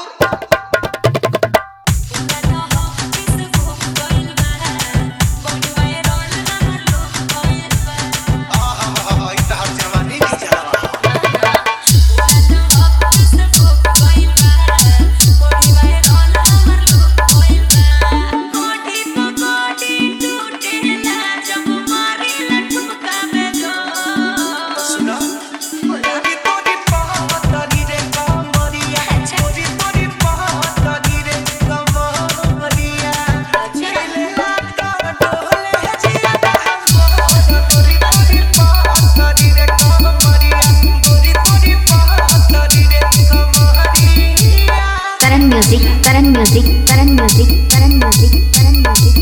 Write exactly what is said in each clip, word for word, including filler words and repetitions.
music Karan music Karan music Karan music Karan music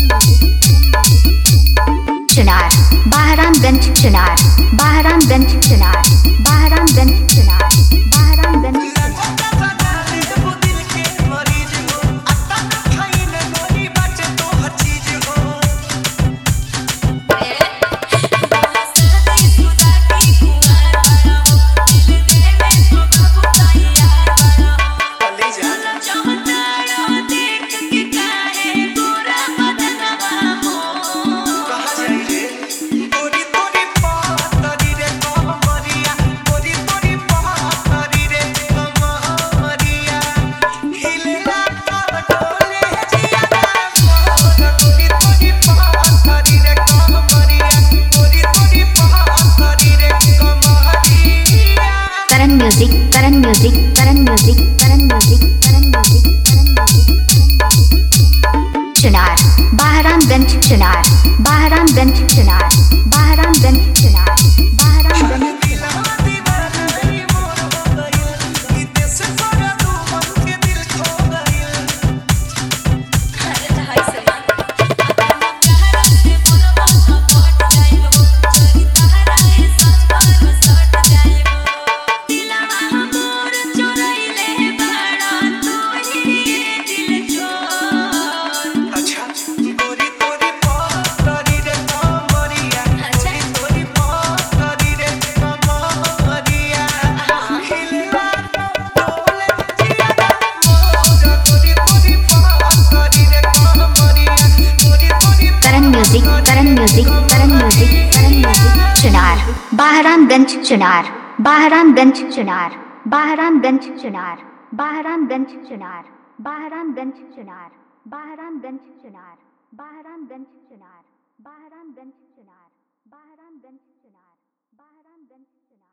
Chunar Bahramganj Chunar Bahramganj Chunar Bahramganj Chunar Bahramganj music Karan music Karan music Karan music Karan music Chunar Bahramganj Chunar Bahramganj Chunar Bahramganj Chunar Bahramganj music Karan music Karan music Karan music Chunar Bahramganj Chunar Bahramganj Chunar Bahramganj Chunar Bahramganj Chunar Bahramganj Chunar Bahramganj Chunar Bahramganj Chunar Bahramganj Chunar Bahramganj Chunar Bahramganj Chunar